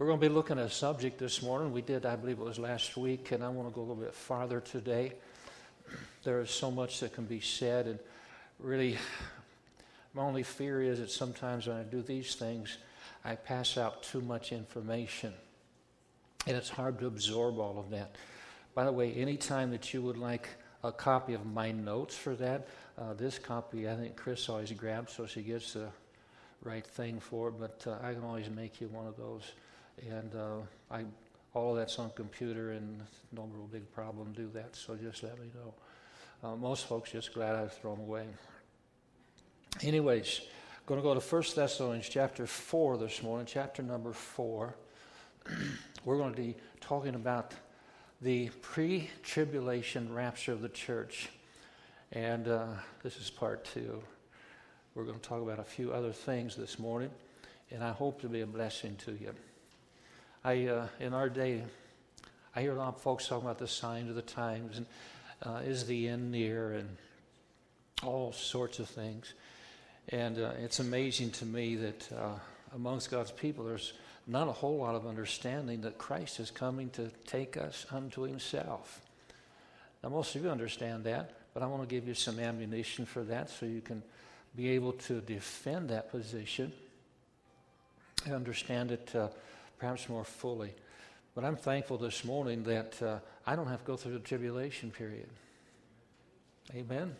We're going to be looking at a subject this morning. We did, I believe it was last week, and I want to go a little bit farther today. There is so much that can be said, and really, my only fear is that sometimes when I do these things, I pass out too much information, and it's hard to absorb all of that. By the way, anytime that you would like a copy of my notes for that, this copy I think Chris always grabs so she gets the right thing for it, but I can always make you one of those. And all of that's on computer, and no real big problem to do that, so just let me know. Most folks just glad I throw them away. Anyways, going to go to 1 Thessalonians chapter 4 this morning, chapter number 4. We're going to be talking about the pre-tribulation rapture of the church. And this is part 2. We're going to talk about a few other things this morning, and I hope to be a blessing to you. In our day, I hear a lot of folks talking about the signs of the times, and is the end near, and all sorts of things. And it's amazing to me that amongst God's people, there's not a whole lot of understanding that Christ is coming to take us unto himself. Now, most of you understand that, but I want to give you some ammunition for that so you can be able to defend that position and understand it perhaps more fully. But I'm thankful this morning that I don't have to go through the tribulation period. Amen.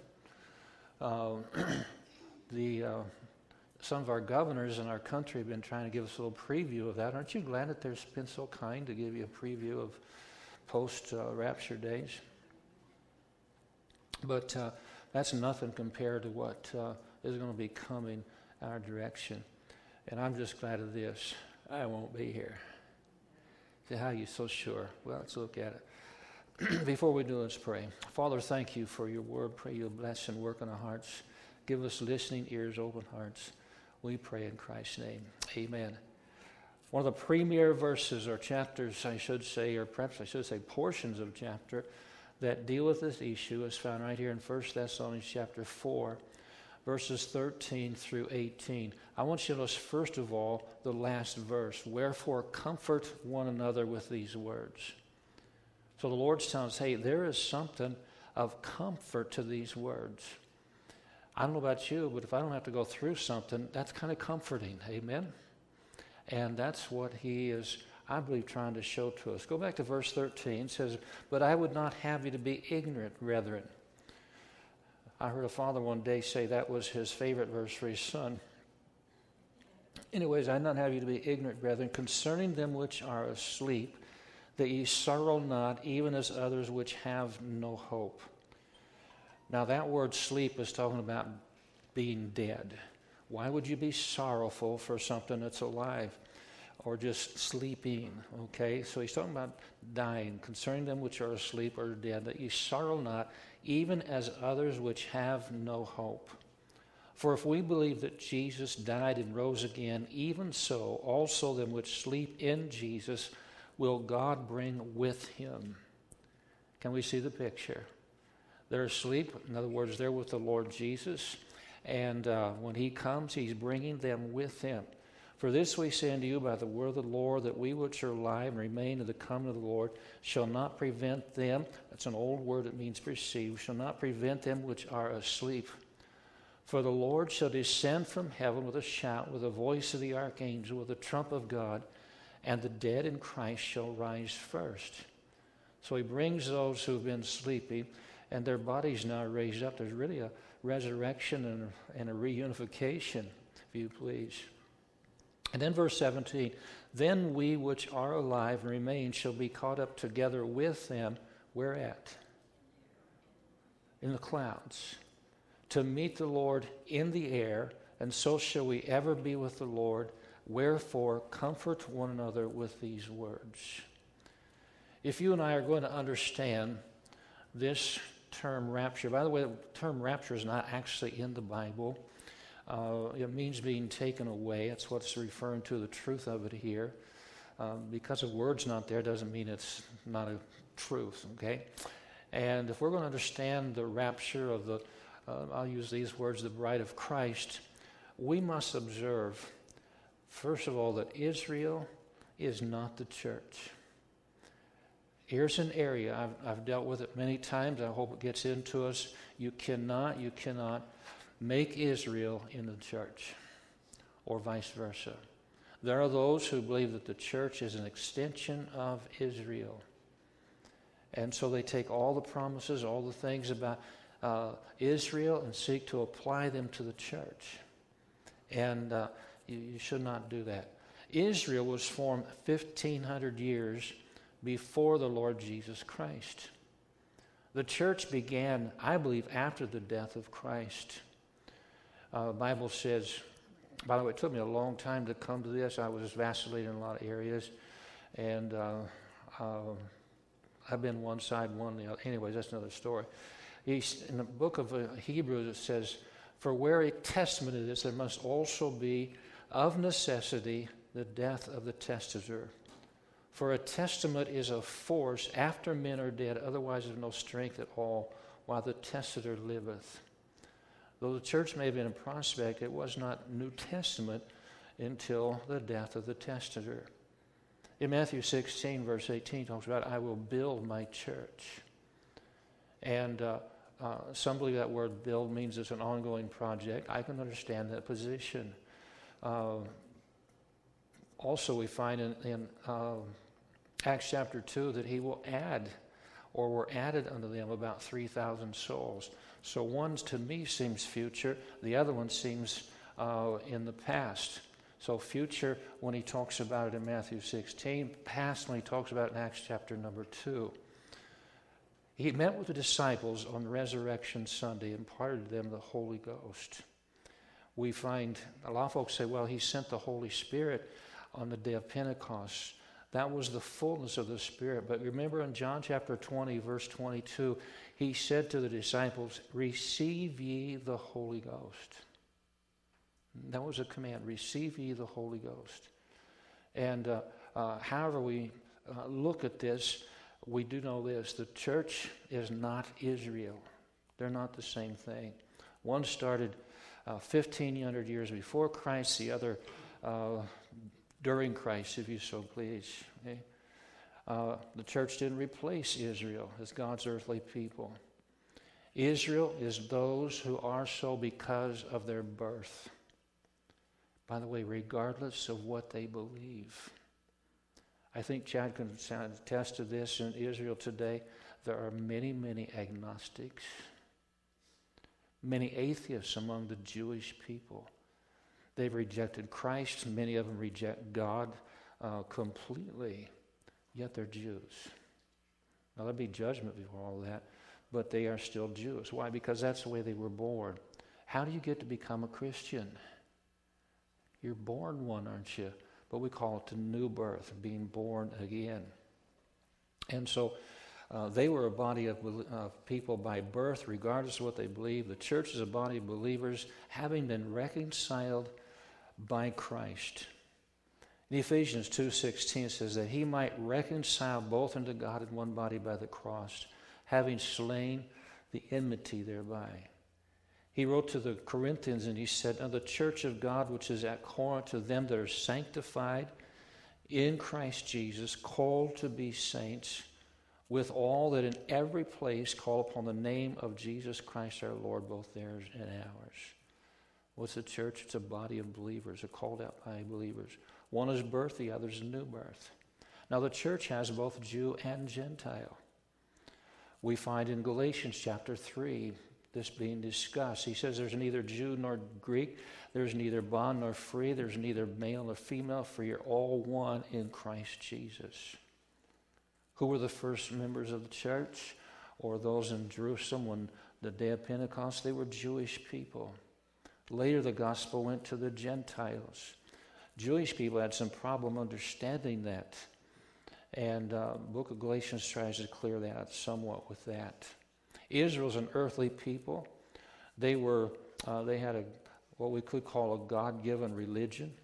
Some of our governors in our country have been trying to give us a little preview of that. Aren't you glad that they've been so kind to give you a preview of post-rapture days? But that's nothing compared to what is going to be coming our direction. And I'm just glad of this. I won't be here. Say, how are you so sure? Well, let's look at it. Before we do, let's pray. Father, thank you for your word. Pray you'll bless and work in our hearts. Give us listening ears, open hearts. We pray in Christ's name. Amen. One of the premier verses or chapters, I should say, or perhaps I should say portions of chapter that deal with this issue is found right here in 1 Thessalonians chapter 4, verses 13 through 18. I want you to notice, first of all, the last verse. Wherefore, comfort one another with these words. So the Lord's telling us, hey, there is something of comfort to these words. I don't know about you, but if I don't have to go through something, that's kind of comforting. Amen? And that's what he is, I believe, trying to show to us. Go back to verse 13. It says, but I would not have you to be ignorant, brethren. I heard a father one day say that was his favorite verse for his son. Anyways, I would not have you to be ignorant, brethren, concerning them which are asleep, that ye sorrow not, even as others which have no hope. Now that word sleep is talking about being dead. Why would you be sorrowful for something that's alive or just sleeping? Okay, so he's talking about dying, concerning them which are asleep or dead, that ye sorrow not, even as others which have no hope. For if we believe that Jesus died and rose again, even so also them which sleep in Jesus will God bring with him. Can we see the picture? They're asleep. In other words, they're with the Lord Jesus. And when he comes, he's bringing them with him. For this we say unto you by the word of the Lord, that we which are alive and remain to the coming of the Lord shall not prevent them. That's an old word that means perceive. Shall not prevent them which are asleep. For the Lord shall descend from heaven with a shout, with the voice of the archangel, with the trump of God, and the dead in Christ shall rise first. So he brings those who have been sleeping, and their bodies now raised up. There's really a resurrection and a reunification, if you please. And then verse 17, then we which are alive and remain shall be caught up together with them. Where at? In the clouds. To meet the Lord in the air, and so shall we ever be with the Lord. Wherefore, comfort one another with these words. If you and I are going to understand this term rapture, by the way, the term rapture is not actually in the Bible. It means being taken away. That's what's referring to, the truth of it here. Because a word's not there doesn't mean it's not a truth, okay? And if we're going to understand the rapture of the, I'll use these words, the bride of Christ, we must observe, first of all, that Israel is not the church. Here's an area, I've dealt with it many times. I hope it gets into us. You cannot make Israel in the church, or vice versa. There are those who believe that the church is an extension of Israel. And so they take all the promises, all the things about Israel, and seek to apply them to the church. And you should not do that. Israel was formed 1,500 years before the Lord Jesus Christ. The church began, I believe, after the death of Christ. The Bible says, by the way, it took me a long time to come to this. I was vacillating in a lot of areas. And I've been one side, one the other. Anyways, that's another story. In the book of Hebrews, it says, for where a testament is, there must also be, of necessity, the death of the testator. For a testament is of force after men are dead, otherwise there's no strength at all, while the testator liveth. Though the church may have been in prospect, it was not New Testament until the death of the testator. In Matthew 16, verse 18, talks about, I will build my church. And some believe that word build means it's an ongoing project. I can understand that position. Also, we find in Acts chapter 2 that he will add, or were added unto them, about 3,000 souls. So one to me seems future, the other one seems in the past. So future when he talks about it in Matthew 16, past when he talks about it in Acts chapter number 2. He met with the disciples on Resurrection Sunday and imparted to them the Holy Ghost. We find a lot of folks say, well, he sent the Holy Spirit on the day of Pentecost. That was the fullness of the Spirit. But remember in John chapter 20, verse 22, he said to the disciples, receive ye the Holy Ghost. That was a command, receive ye the Holy Ghost. And however we look at this, we do know this, the church is not Israel. They're not the same thing. One started 1,500 years before Christ, the other during Christ, if you so please. Okay? The church didn't replace Israel as God's earthly people. Israel is those who are so because of their birth. By the way, regardless of what they believe. I think Chad can attest to this in Israel today. There are many, many agnostics, many atheists among the Jewish people. They've rejected Christ. Many of them reject God completely, yet they're Jews. Now, there'll be judgment before all that, but they are still Jews. Why? Because that's the way they were born. How do you get to become a Christian? You're born one, aren't you? But we call it the new birth, being born again. And so they were a body of people by birth, regardless of what they believe. The church is a body of believers having been reconciled by Christ. In Ephesians 2:16 it says that he might reconcile both unto God in one body by the cross, having slain the enmity thereby. He wrote to the Corinthians and he said, "Now the church of God which is at Corinth, to them that are sanctified in Christ Jesus, called to be saints, with all that in every place call upon the name of Jesus Christ our Lord, both theirs and ours." What's the church? It's a body of believers, are called out by believers. One is birth, the other is a new birth. Now the church has both Jew and Gentile. We find in Galatians chapter 3 this being discussed. He says there's neither Jew nor Greek, there's neither bond nor free, there's neither male nor female, for you're all one in Christ Jesus. Who were the first members of the church, or those in Jerusalem when the day of Pentecost? They were Jewish people. Later the gospel went to the Gentiles. Jewish people had some problem understanding that. And the book of Galatians tries to clear that up somewhat with that. Israel's an earthly people. They had what we could call a God-given religion.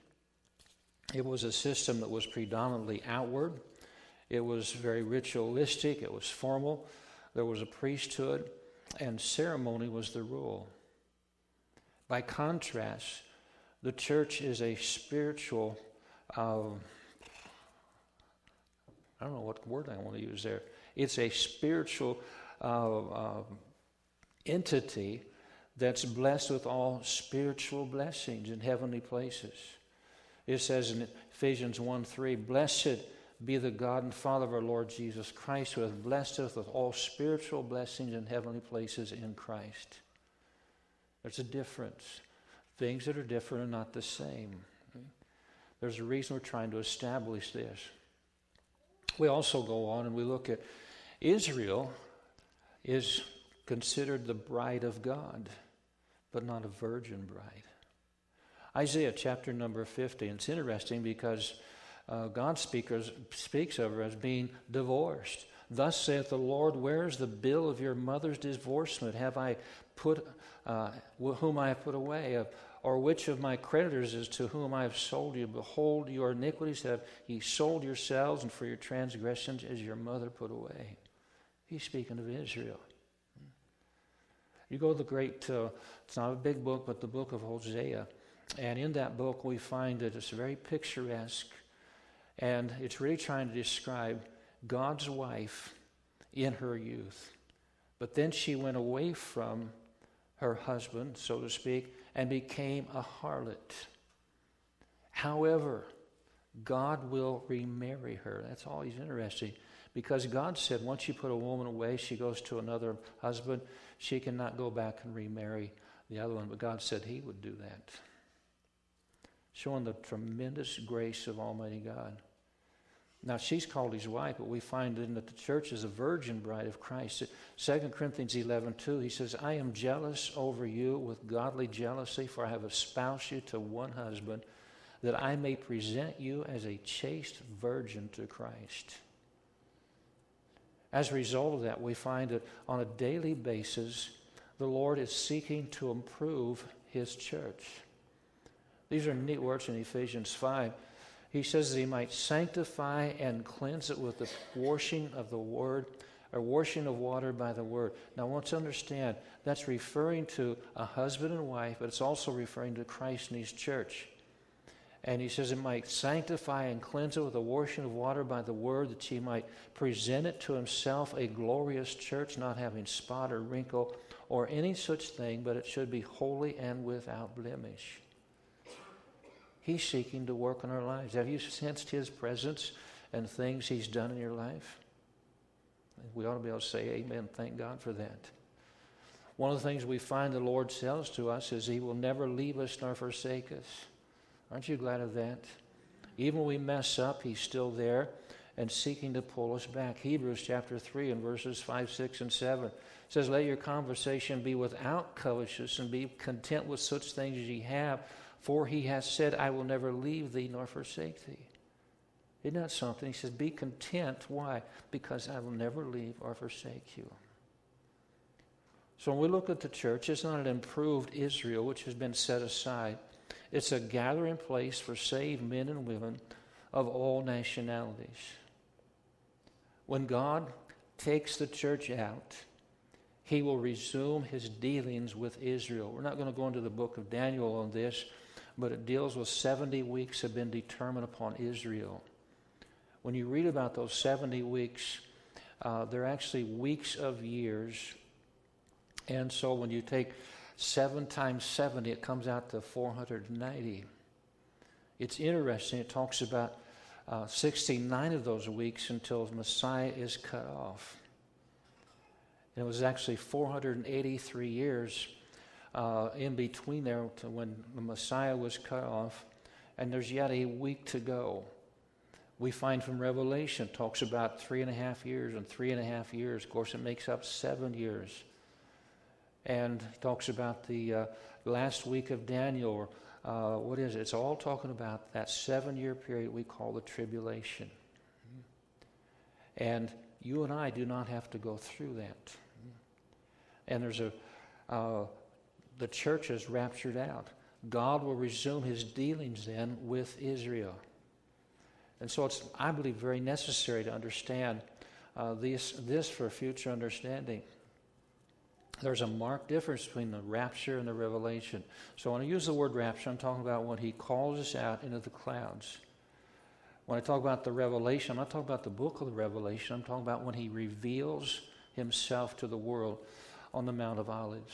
It was a system that was predominantly outward. It was very ritualistic. It was formal. There was a priesthood, and ceremony was the rule. By contrast, the church is a spiritual I don't know what word I want to use there. It's a spiritual entity that's blessed with all spiritual blessings in heavenly places. It says in Ephesians 1:3, "Blessed be the God and Father of our Lord Jesus Christ, who has blessed us with all spiritual blessings in heavenly places in Christ." There's a difference. Things that are different are not the same. There's a reason we're trying to establish this. We also go on and we look at Israel is considered the bride of God, but not a virgin bride. Isaiah chapter number 50, and it's interesting because God speaks of her as being divorced. "Thus saith the Lord, where is the bill of your mother's divorcement? Have I put, whom I have put away? Or which of my creditors is to whom I have sold you? Behold, your iniquities have ye sold yourselves, and for your transgressions is your mother put away." He's speaking of Israel. You go to the great, it's not a big book, but the book of Hosea. And in that book we find that it's very picturesque. And it's really trying to describe God's wife in her youth. But then she went away from her husband, so to speak, and became a harlot. However, God will remarry her. That's always interesting. Because God said once you put a woman away, she goes to another husband, she cannot go back and remarry the other one. But God said He would do that. Showing the tremendous grace of Almighty God. Now, she's called His wife, but we find that the church is a virgin bride of Christ. 2 Corinthians 11:2, he says, "I am jealous over you with godly jealousy, for I have espoused you to one husband, that I may present you as a chaste virgin to Christ." As a result of that, we find that on a daily basis, the Lord is seeking to improve His church. These are neat words in Ephesians 5. He says that He might sanctify and cleanse it with the washing of the word, or washing of water by the word. Now, I want to understand, that's referring to a husband and wife, but it's also referring to Christ and His church. And He says it might sanctify and cleanse it with the washing of water by the word, that He might present it to Himself a glorious church, not having spot or wrinkle or any such thing, but it should be holy and without blemish. He's seeking to work in our lives. Have you sensed His presence and things He's done in your life? We ought to be able to say amen. Thank God for that. One of the things we find the Lord tells to us is He will never leave us nor forsake us. Aren't you glad of that? Even when we mess up, He's still there and seeking to pull us back. Hebrews chapter 3 and verses 5, 6, and 7 says, "Let your conversation be without covetousness, and be content with such things as ye have. For He has said, I will never leave thee nor forsake thee." Isn't that something? He says, be content. Why? Because I will never leave or forsake you. So when we look at the church, it's not an improved Israel which has been set aside. It's a gathering place for saved men and women of all nationalities. When God takes the church out, He will resume His dealings with Israel. We're not going to go into the book of Daniel on this, but it deals with 70 weeks have been determined upon Israel. When you read about those 70 weeks, they're actually weeks of years. And so when you take 7 times 70, it comes out to 490. It's interesting. It talks about 69 of those weeks until Messiah is cut off. And it was actually 483 years in between there to when the Messiah was cut off, and there's yet a week to go. We find from Revelation, talks about 3.5 years and 3.5 years. Of course, it makes up 7 years. And talks about the last week of Daniel, or what is it? It's all talking about that 7-year period we call the tribulation. And you and I do not have to go through that. And there's the church is raptured out. God will resume His dealings then with Israel. And so it's, I believe, very necessary to understand this for future understanding. There's a marked difference between the rapture and the revelation. So when I use the word rapture, I'm talking about when He calls us out into the clouds. When I talk about the revelation, I'm not talking about the book of the Revelation. I'm talking about when he reveals himself to the world on the Mount of Olives.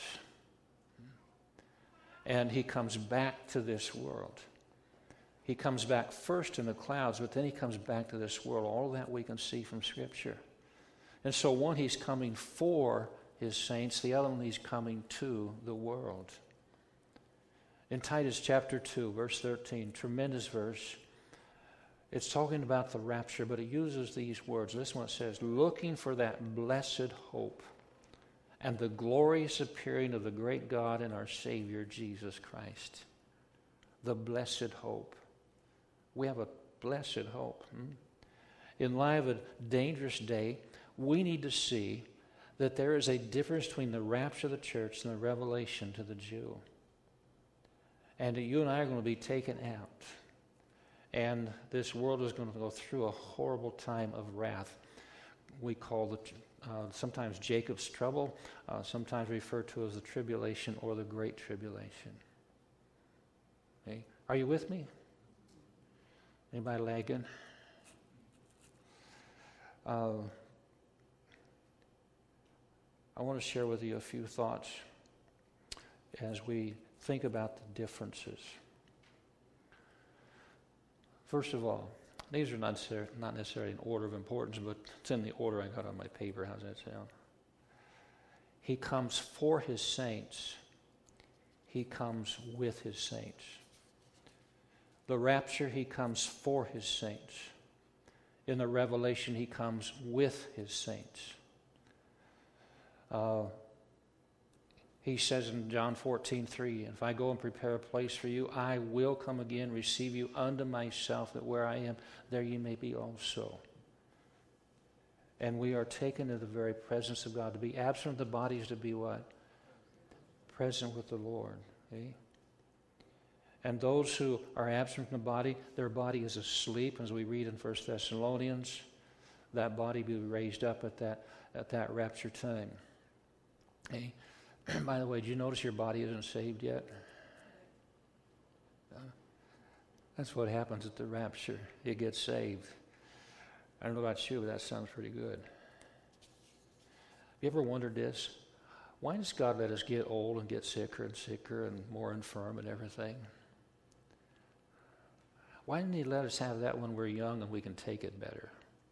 And he comes back to this world. He comes back first in the clouds, but then he comes back to this world. All of that we can see from Scripture. And so one, he's coming for his saints. The other one, he's coming to the world. In Titus chapter 2, verse 13, tremendous verse. It's talking about the rapture, but it uses these words. Listen what it says. Looking for that blessed hope and the glorious appearing of the great God and our Savior, Jesus Christ. The blessed hope. We have a blessed hope. In light of a dangerous day, we need to see that there is a difference between the rapture of the church and the revelation to the Jew. And that you and I are going to be taken out. And this world is going to go through a horrible time of wrath. We call it sometimes Jacob's trouble, sometimes referred to as the tribulation or the great tribulation. Okay? Are you with me? Anybody lagging? I want to share with you a few thoughts as we think about the differences. First of all, these are not necessarily in order of importance, but it's in the order I got on my paper. How's that sound? He comes for his saints. He comes with his saints. The rapture, he comes for his saints. In the revelation, he comes with his saints. He says in John 14:3, if I go and prepare a place for you, I will come again, receive you unto myself, that where I am, there you may be also. And we are taken to the very presence of God. To be absent of the body is to be what? Present with the Lord. Okay? And those who are absent from the body, their body is asleep, as we read in 1 Thessalonians. That body will be raised up at that rapture time. Okay? By the way, did you notice your body isn't saved yet? That's what happens at the rapture. It gets saved. I don't know about you, but that sounds pretty good. Have you ever wondered this? Why does God let us get old and get sicker and more infirm and everything? Why didn't he let us have that when we're young and we can take it better?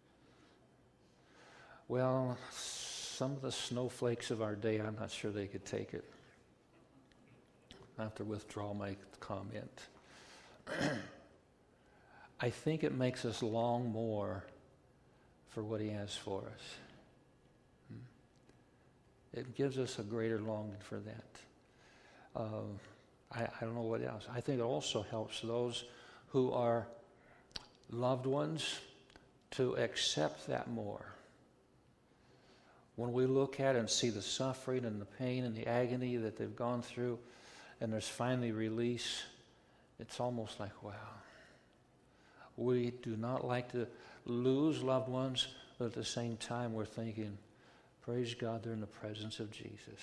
Well, some of the snowflakes of our day, I'm not sure they could take it. I have to withdraw my comment. I think it makes us long more for what he has for us. It gives us a greater longing for that. I don't know what else. I think it also helps those who are loved ones to accept that more. When we look at it and see the suffering and the pain and the agony that they've gone through, and there's finally release, it's almost like, wow. We do not like to lose loved ones, but at the same time we're thinking, praise God, they're in the presence of Jesus.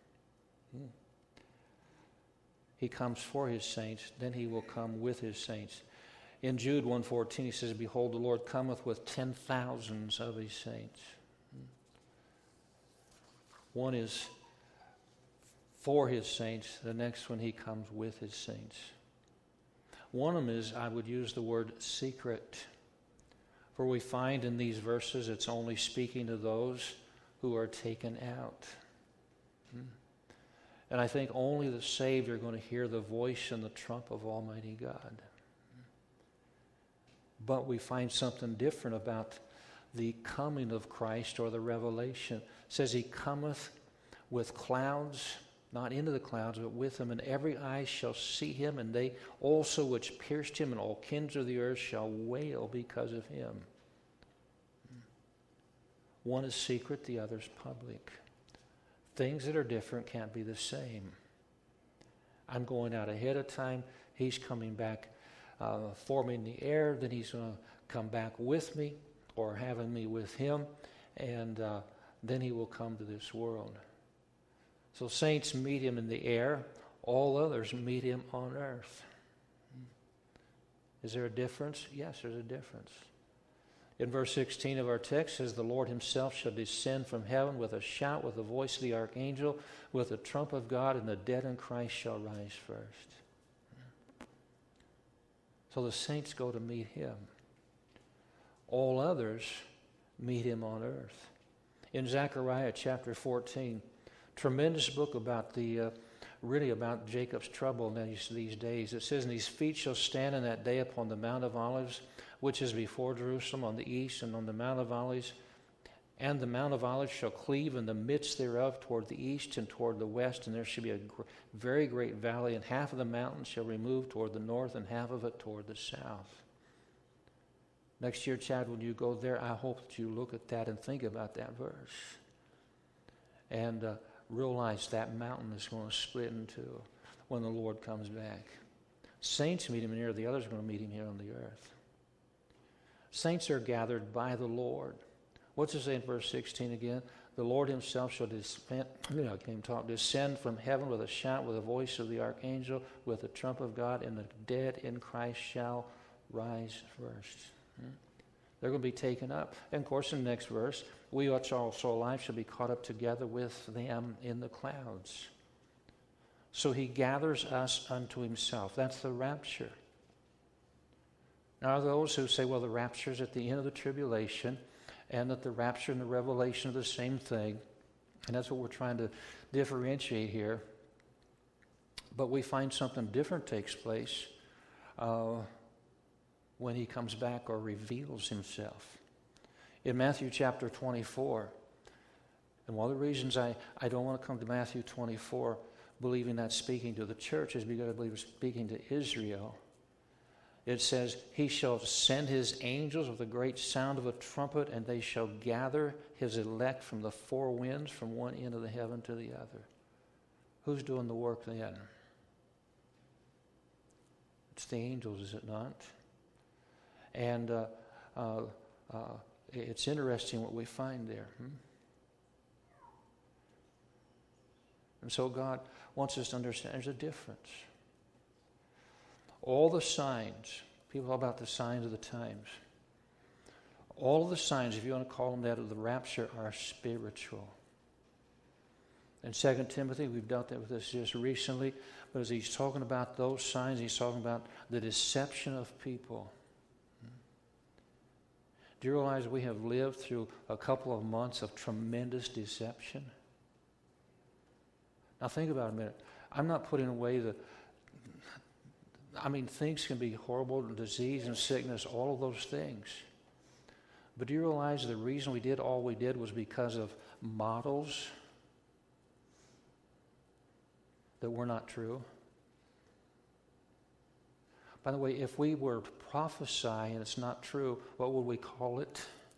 He comes for his saints, then he will come with his saints. In Jude 1:14, he says, behold, the Lord cometh with 10,000s of his saints. One is for his saints. The next one, he comes with his saints. One of them is, I would use the word secret. For we find in these verses it's only speaking to those who are taken out. And I think only the saved are going to hear the voice and the trump of Almighty God. But we find something different about the coming of Christ or the revelation. It says he cometh with clouds, not into the clouds, but with him, and every eye shall see him, and they also which pierced him, and all kings of the earth shall wail because of him. One is secret, the other is public. Things that are different can't be the same. I'm going out ahead of time. He's coming back for me in the air. Then he's going to come back with me, or having me with him, and then he will come to this world. So saints meet him in the air. All others meet him on earth. Is there a difference? Yes, there's a difference. In verse 16 of our text says, the Lord himself shall descend from heaven with a shout, with the voice of the archangel, with the trump of God, and the dead in Christ shall rise first. So the saints go to meet him. All others meet him on earth. In Zechariah chapter 14, tremendous book about really about Jacob's trouble these days. It says, and his feet shall stand in that day upon the Mount of Olives, which is before Jerusalem on the east, and on the Mount of Olives. And the Mount of Olives shall cleave in the midst thereof toward the east and toward the west, and there shall be a very great valley, and half of the mountain shall remove toward the north, and half of it toward the south. Next year, Chad, when you go there, I hope that you look at that and think about that verse. And realize that mountain is going to split in two when the Lord comes back. Saints meet him here, the others are going to meet him here on the earth. Saints are gathered by the Lord. What's it say in verse 16 again? The Lord himself shall descend from heaven with a shout, with the voice of the archangel, with the trump of God, and the dead in Christ shall rise first. They're going to be taken up. And of course, in the next verse, we which are also alive shall be caught up together with them in the clouds. So he gathers us unto himself. That's the rapture. Now, those who say, well, the rapture is at the end of the tribulation, and that the rapture and the revelation are the same thing, and that's what we're trying to differentiate here. But we find something different takes place when he comes back or reveals himself. In Matthew chapter 24, and one of the reasons I don't want to come to Matthew 24 believing that's speaking to the church is because I believe it's speaking to Israel. It says, he shall send his angels with a great sound of a trumpet, and they shall gather his elect from the four winds, from one end of the heaven to the other. Who's doing the work then? It's the angels, is it not? And it's interesting what we find there. And so God wants us to understand there's a difference. All the signs, people talk about the signs of the times. All of the signs, if you want to call them that, of the rapture are spiritual. In 2 Timothy, we've dealt with this just recently, but as he's talking about those signs, he's talking about the deception of people. Do you realize we have lived through a couple of months of tremendous deception? Now think about it a minute. I'm not putting away things can be horrible, disease and sickness, all of those things. But do you realize the reason we did all we did was because of models that were not true? By the way, if we were to prophesy and it's not true, what would we call it?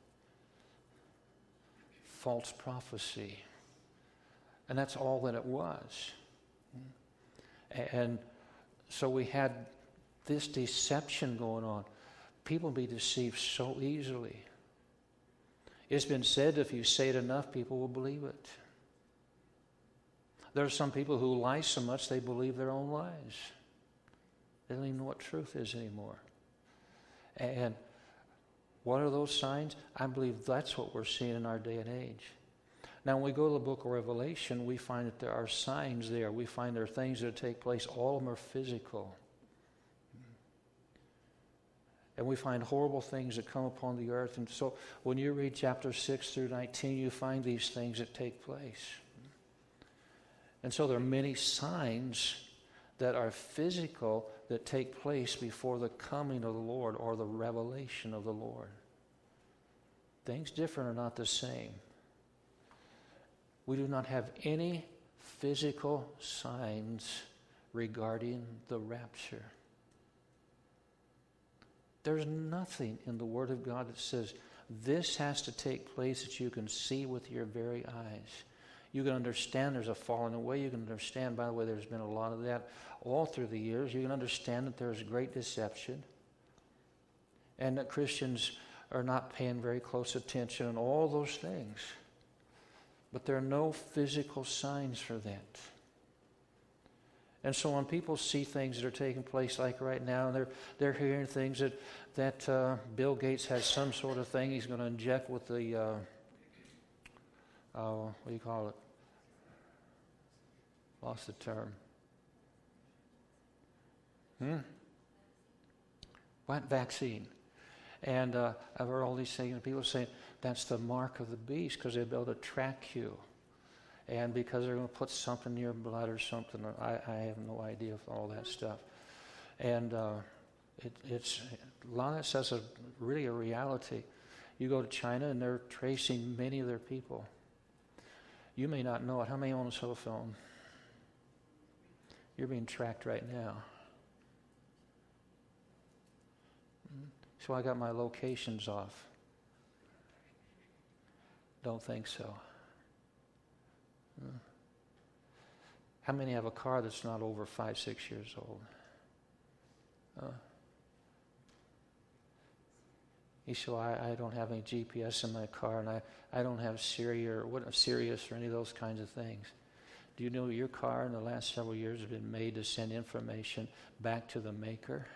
False prophecy. And that's all that it was. And so we had this deception going on. People be deceived so easily. It's been said if you say it enough, people will believe it. There are some people who lie so much they believe their own lies. They don't even know what truth is anymore. And what are those signs? I believe that's what we're seeing in our day and age. Now, when we go to the book of Revelation, we find that there are signs there. We find there are things that take place. All of them are physical. And we find horrible things that come upon the earth. And so when you read chapters 6 through 19, you find these things that take place. And so there are many signs that are physical that take place before the coming of the Lord or the revelation of the Lord. Things different are not the same. We do not have any physical signs regarding the rapture. There's nothing in the Word of God that says this has to take place that you can see with your very eyes. You can understand there's a falling away. You can understand, by the way, there's been a lot of that all through the years. You can understand that there's great deception and that Christians are not paying very close attention and all those things. But there are no physical signs for that. And so when people see things that are taking place like right now, and they're hearing things that Bill Gates has some sort of thing he's going to inject with the, what do you call it? Lost the term. What? Vaccine. And I've heard all these things, and people saying that's the mark of the beast because they'll be able to track you. And because they're going to put something in your blood or something, I have no idea of all that stuff. And it's a lot of that stuff's really a reality. You go to China and they're tracing many of their people. You may not know it. How many own a cell phone? You're being tracked right now. So I got my locations off. Don't think so. How many have a car that's not over 5, 6 years old? So I don't have any GPS in my car, and I don't have Sirius or any of those kinds of things. Do you know your car in the last several years has been made to send information back to the maker?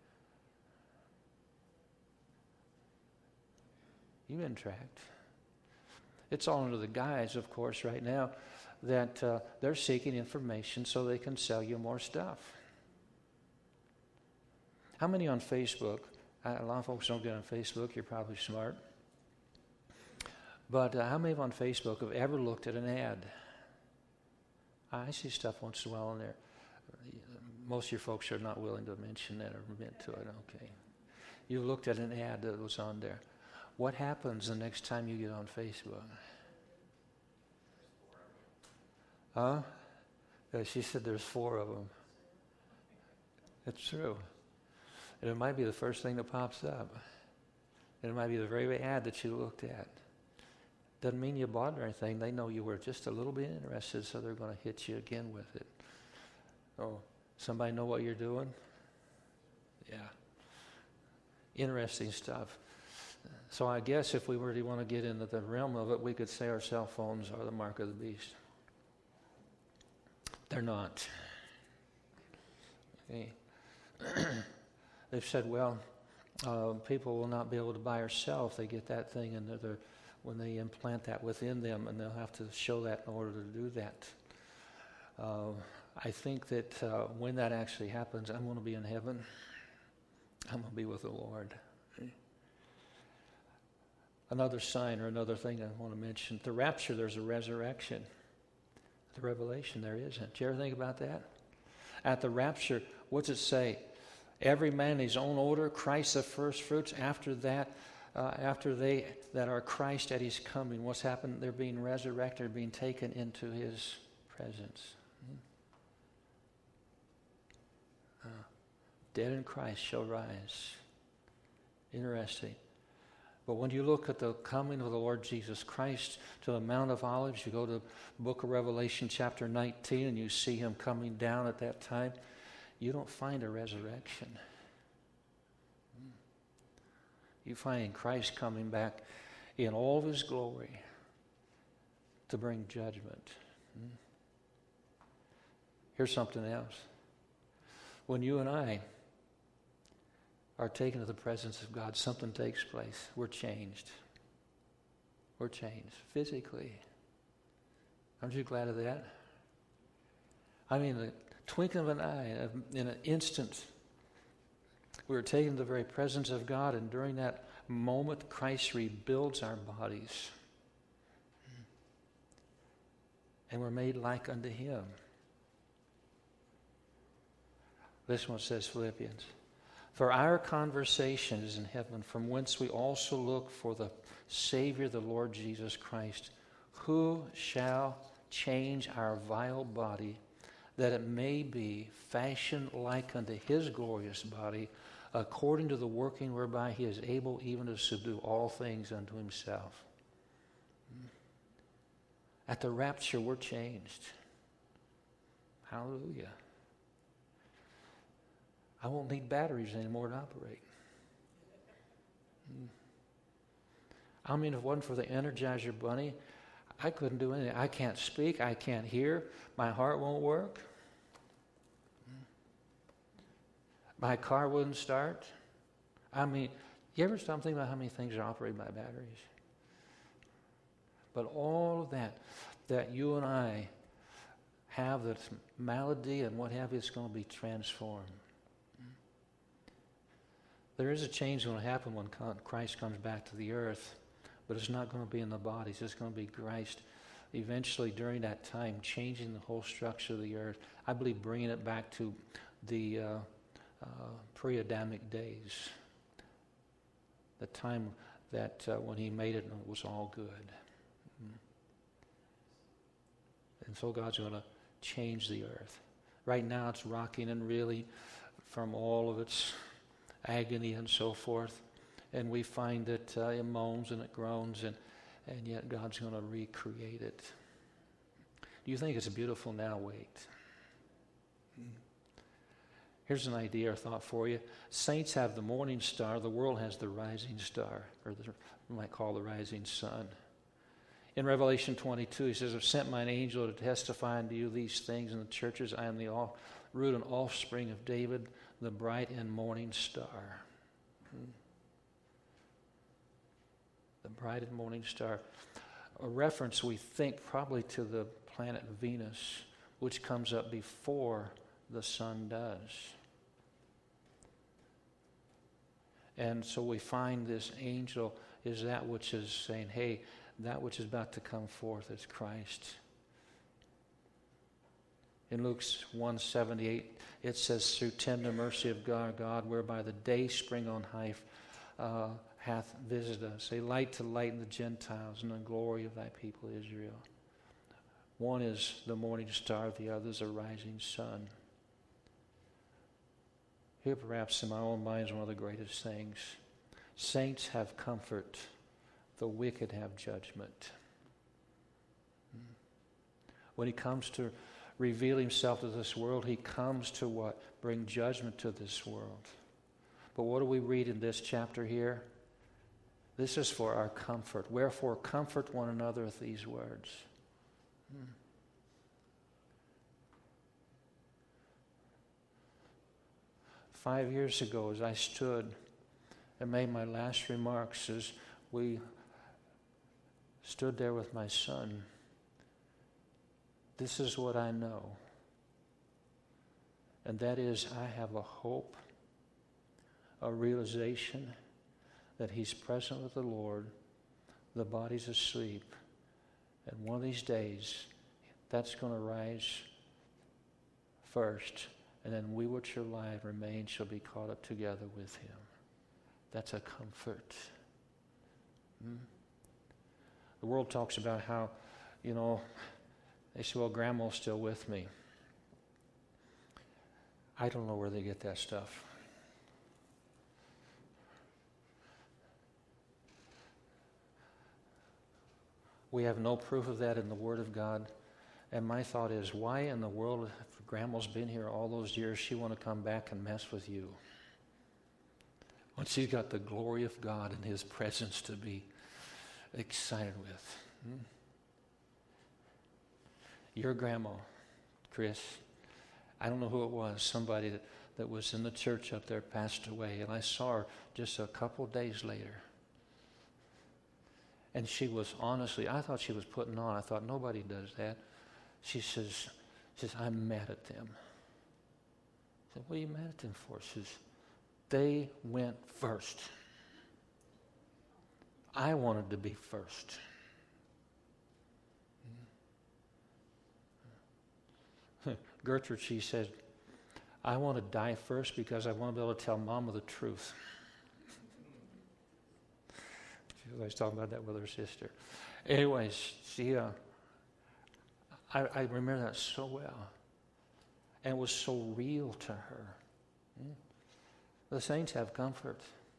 You've been tracked. It's all under the guise, of course, right now, that they're seeking information so they can sell you more stuff. How many on Facebook? A lot of folks don't get on Facebook. You're probably smart. But how many on Facebook have ever looked at an ad? I see stuff once in a while on there. Most of your folks are not willing to mention that or admit to it. Okay. You looked at an ad that was on there. What happens the next time you get on Facebook? Huh? She said there's 4 of them. It's true. And it might be the first thing that pops up. And it might be the very ad that you looked at. Doesn't mean you bought or anything. They know you were just a little bit interested, so they're going to hit you again with it. Oh, somebody know what you're doing? Yeah. Interesting stuff. So I guess if we really want to get into the realm of it, we could say our cell phones are the mark of the beast. They're not. Okay. They've said, well, people will not be able to buy or sell if they get that thing and when they implant that within them, and they'll have to show that in order to do that. I think that when that actually happens, I'm going to be in heaven. I'm going to be with the Lord. Another sign or another thing I want to mention, the rapture, there's a resurrection. The Revelation, there isn't. Do you ever think about that? At the rapture, what's it say? Every man in his own order, Christ the first fruits. After that, after they that are Christ at his coming, what's happened? They're being resurrected, being taken into his presence. Dead in Christ shall rise. Interesting. But when you look at the coming of the Lord Jesus Christ to the Mount of Olives, you go to the book of Revelation chapter 19 and you see him coming down at that time, you don't find a resurrection. You find Christ coming back in all of his glory to bring judgment. Here's something else. When you and I are taken to the presence of God, something takes place. We're changed. We're changed physically. Aren't you glad of that? I mean, the twinkling of an eye, in an instant, we were taken to the very presence of God, and during that moment, Christ rebuilds our bodies. And we're made like unto him. Listen what says Philippians. For our conversation is in heaven, from whence we also look for the Savior, the Lord Jesus Christ, who shall change our vile body, that it may be fashioned like unto his glorious body, according to the working whereby he is able even to subdue all things unto himself. At the rapture, we're changed. Hallelujah. I won't need batteries anymore to operate. I mean, if it wasn't for the Energizer Bunny, I couldn't do anything. I can't speak. I can't hear. My heart won't work. My car wouldn't start. I mean, you ever stop thinking about how many things are operated by batteries? But all of that you and I have, this malady and what have you, it's going to be transformed. There is a change going to happen when Christ comes back to the earth, but it's not going to be in the bodies. It's going to be Christ eventually during that time changing the whole structure of the earth. I believe bringing it back to the pre-Adamic days, the time that when he made it and it was all good. And so God's going to change the earth. Right now it's rocking and reeling from all of its agony and so forth. And we find that it moans and it groans, and yet God's going to recreate it. Do you think it's beautiful now? Wait. Here's an idea or thought for you. Saints have the morning star. The world has the rising star, or we might call the rising sun. In Revelation 22, he says, I've sent mine angel to testify unto you these things in the churches. I am the root and offspring of David, the bright and morning star. The bright and morning star. A reference, we think, probably to the planet Venus, which comes up before the sun does. And so we find this angel is that which is saying, hey, that which is about to come forth is Christ. In Luke 1:78, it says, through tender mercy of God, whereby the day spring on high hath visited us, a light to lighten the Gentiles and the glory of thy people Israel. One is the morning star, the other is a rising sun. Here perhaps in my own mind is one of the greatest things. Saints have comfort. The wicked have judgment. When he comes to reveal himself to this world, he comes to what? Bring judgment to this world. But what do we read in this chapter here? This is for our comfort. Wherefore, comfort one another with these words. 5 years ago, as I stood and made my last remarks, as we stood there with my son, this is what I know. And that is, I have a hope, a realization that he's present with the Lord, the body's asleep, and one of these days, that's going to rise first, and then we which are alive remain shall be caught up together with him. That's a comfort. The world talks about how, they say, well, Grandma's still with me. I don't know where they get that stuff. We have no proof of that in the Word of God. And my thought is, why in the world, if Grandma's been here all those years, she want to come back and mess with you? When she's got the glory of God and his presence to be excited with. Your grandma, Chris, I don't know who it was, somebody that was in the church up there passed away, and I saw her just a couple days later. And she was honestly, I thought she was putting on. I thought, nobody does that. She says, I'm mad at them. I said, what are you mad at them for? She says, they went first. I wanted to be first. Gertrude, she said, I want to die first because I want to be able to tell Mama the truth. She was always talking about that with her sister. Anyways, she, I remember that so well. And it was so real to her. The saints have comfort.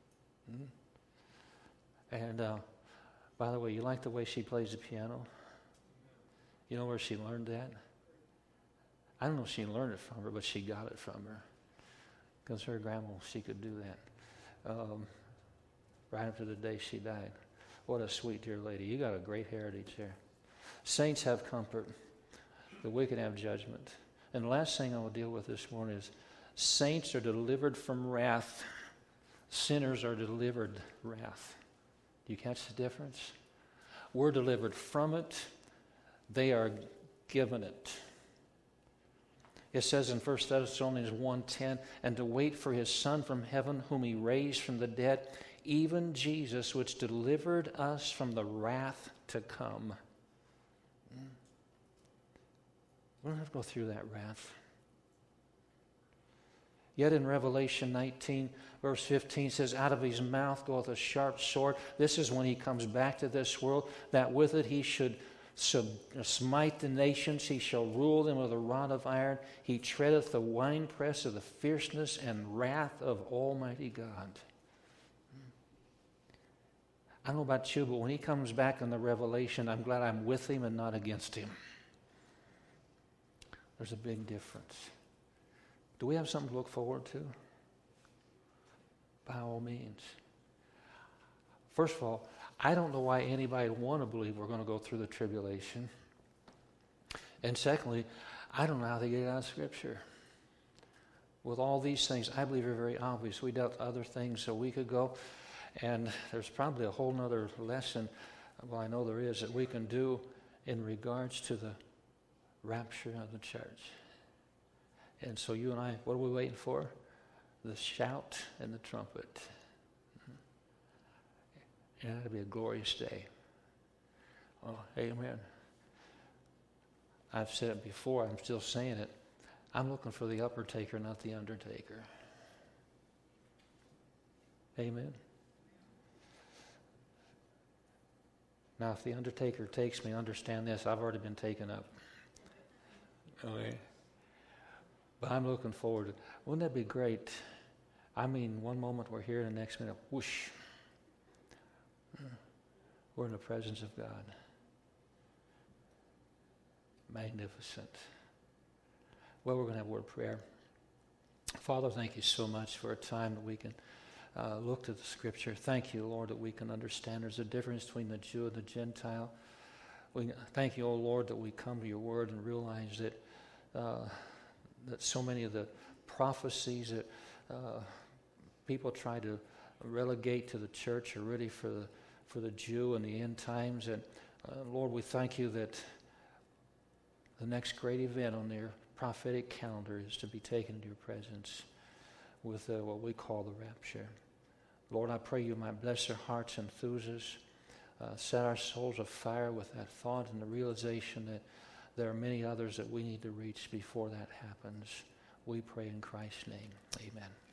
And by the way, you like the way she plays the piano? You know where she learned that? I don't know if she learned it from her, but she got it from her. Because her grandma, she could do that. Right up to the day she died. What a sweet, dear lady. You got a great heritage there. Saints have comfort. The wicked have judgment. And the last thing I will deal with this morning is Saints are delivered from wrath. Sinners are delivered wrath. Do you catch the difference? We're delivered from it. They are given it. It says in 1 Thessalonians 1:10, and to wait for his Son from heaven, whom he raised from the dead, even Jesus, which delivered us from the wrath to come. We don't have to go through that wrath. Yet in Revelation 19, verse 15 says, out of his mouth goeth a sharp sword. This is when he comes back to this world, that with it he should smite the nations. He shall rule them with a rod of iron. He treadeth the winepress of the fierceness and wrath of Almighty God. I don't know about you, but when he comes back in the Revelation, I'm glad I'm with him and not against him. There's a big difference. Do we have something to look forward to? By all means. First of all, I don't know why anybody would want to believe we're going to go through the tribulation. And secondly, I don't know how they get it out of Scripture. With all these things, I believe are very obvious. We dealt other things a week ago, and there's probably a whole other lesson, well, I know there is, that we can do in regards to the rapture of the church. And so you and I, what are we waiting for? The shout and the trumpet. And that'll be a glorious day. Oh, amen. I've said it before, I'm still saying it. I'm looking for the upper taker, not the undertaker. Amen. Now, if the undertaker takes me, understand this, I've already been taken up. Okay. But I'm looking forward to it. Wouldn't that be great? I mean, one moment we're here, and the next minute, whoosh. We're in the presence of God. Magnificent. Well, we're going to have a word of prayer. Father, thank you so much for a time that we can look to the Scripture. Thank you, Lord, that we can understand there's a difference between the Jew and the Gentile. We thank you, O Lord, that we come to your word and realize that that so many of the prophecies that people try to relegate to the church are really for the Jew and the end times. And Lord, we thank you that the next great event on their prophetic calendar is to be taken into your presence with what we call the rapture. Lord, I pray you might bless their hearts and enthusiasms, set our souls afire with that thought and the realization that there are many others that we need to reach before that happens. We pray in Christ's name. Amen.